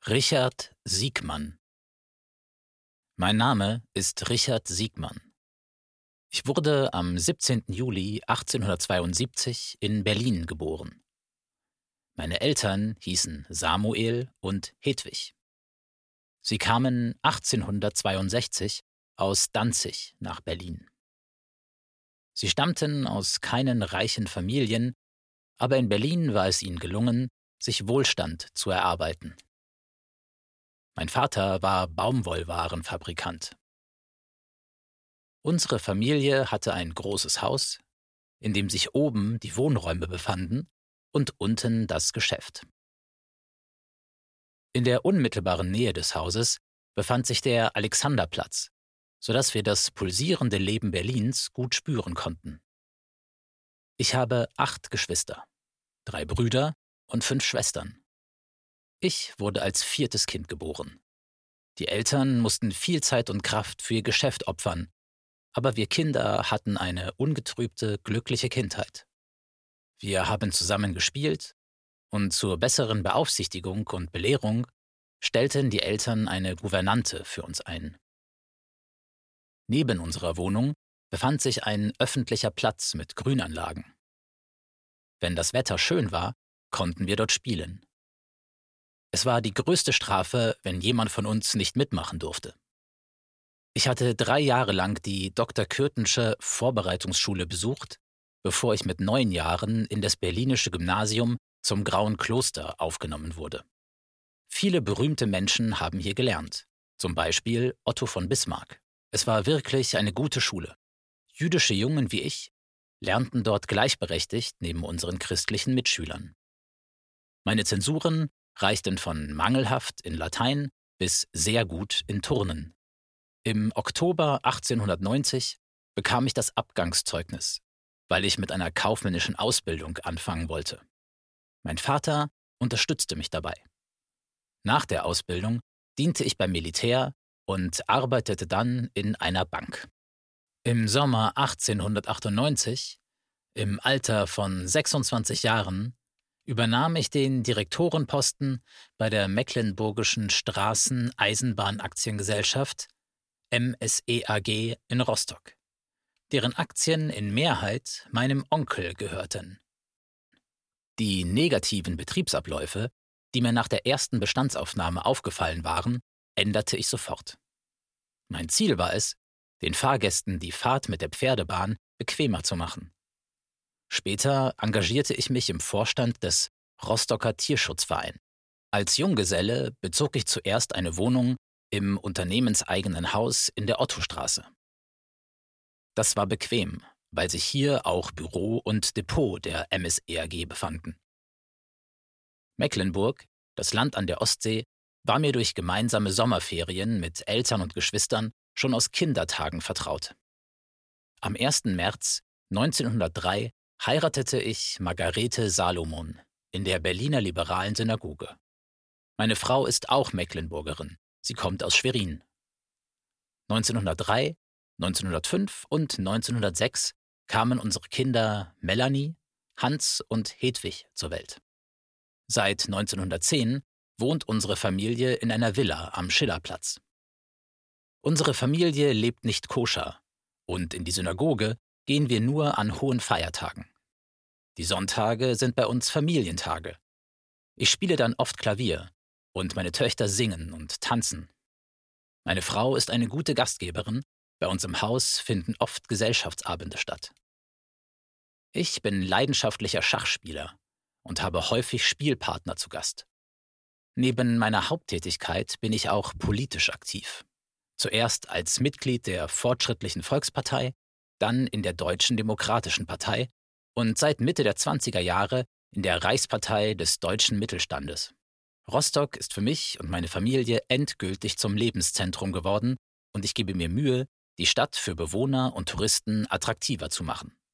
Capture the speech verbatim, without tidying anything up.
Richard Siegmann. Mein Name ist Richard Siegmann. Ich wurde am siebzehnten Juli achtzehnhundertzweiundsiebzig in Berlin geboren. Meine Eltern hießen Samuel und Hedwig. Sie kamen achtzehnhundertzweiundsechzig aus Danzig nach Berlin. Sie stammten aus keinen reichen Familien, aber in Berlin war es ihnen gelungen, sich Wohlstand zu erarbeiten. Mein Vater war Baumwollwarenfabrikant. Unsere Familie hatte ein großes Haus, in dem sich oben die Wohnräume befanden und unten das Geschäft. In der unmittelbaren Nähe des Hauses befand sich der Alexanderplatz, sodass wir das pulsierende Leben Berlins gut spüren konnten. Ich habe acht Geschwister, drei Brüder und fünf Schwestern. Ich wurde als viertes Kind geboren. Die Eltern mussten viel Zeit und Kraft für ihr Geschäft opfern, aber wir Kinder hatten eine ungetrübte, glückliche Kindheit. Wir haben zusammen gespielt und zur besseren Beaufsichtigung und Belehrung stellten die Eltern eine Gouvernante für uns ein. Neben unserer Wohnung befand sich ein öffentlicher Platz mit Grünanlagen. Wenn das Wetter schön war, konnten wir dort spielen. Es war die größte Strafe, wenn jemand von uns nicht mitmachen durfte. Ich hatte drei Jahre lang die Doktor Kürtensche Vorbereitungsschule besucht, bevor ich mit neun Jahren in das Berlinische Gymnasium zum Grauen Kloster aufgenommen wurde. Viele berühmte Menschen haben hier gelernt, zum Beispiel Otto von Bismarck. Es war wirklich eine gute Schule. Jüdische Jungen wie ich lernten dort gleichberechtigt neben unseren christlichen Mitschülern. Meine Zensuren reichten von mangelhaft in Latein bis sehr gut in Turnen. Im Oktober achtzehnhundertneunzig bekam ich das Abgangszeugnis, weil ich mit einer kaufmännischen Ausbildung anfangen wollte. Mein Vater unterstützte mich dabei. Nach der Ausbildung diente ich beim Militär und arbeitete dann in einer Bank. Im Sommer achtzehnhundertachtundneunzig, im Alter von sechsundzwanzig Jahren, übernahm ich den Direktorenposten bei der Mecklenburgischen Straßen-Eisenbahn-Aktiengesellschaft M S E A G in Rostock, deren Aktien in Mehrheit meinem Onkel gehörten. Die negativen Betriebsabläufe, die mir nach der ersten Bestandsaufnahme aufgefallen waren, änderte ich sofort. Mein Ziel war es, den Fahrgästen die Fahrt mit der Pferdebahn bequemer zu machen. Später engagierte ich mich im Vorstand des Rostocker Tierschutzverein. Als Junggeselle bezog ich zuerst eine Wohnung im unternehmenseigenen Haus in der Ottostraße. Das war bequem, weil sich hier auch Büro und Depot der M S E A G befanden. Mecklenburg, das Land an der Ostsee, war mir durch gemeinsame Sommerferien mit Eltern und Geschwistern schon aus Kindertagen vertraut. Am ersten März neunzehnhundertdrei heiratete ich Margarete Salomon in der Berliner Liberalen Synagoge. Meine Frau ist auch Mecklenburgerin. Sie kommt aus Schwerin. neunzehnhundertdrei, neunzehnhundertfünf und neunzehnhundertsechs kamen unsere Kinder Melanie, Hans und Hedwig zur Welt. Seit neunzehnhundertzehn wohnt unsere Familie in einer Villa am Schillerplatz. Unsere Familie lebt nicht koscher und in die Synagoge gehen wir nur an hohen Feiertagen. Die Sonntage sind bei uns Familientage. Ich spiele dann oft Klavier und meine Töchter singen und tanzen. Meine Frau ist eine gute Gastgeberin. Bei uns im Haus finden oft Gesellschaftsabende statt. Ich bin leidenschaftlicher Schachspieler und habe häufig Spielpartner zu Gast. Neben meiner Haupttätigkeit bin ich auch politisch aktiv. Zuerst als Mitglied der Fortschrittlichen Volkspartei, dann in der Deutschen Demokratischen Partei und seit Mitte der zwanziger Jahre in der Reichspartei des deutschen Mittelstandes. Rostock ist für mich und meine Familie endgültig zum Lebenszentrum geworden und ich gebe mir Mühe, die Stadt für Bewohner und Touristen attraktiver zu machen.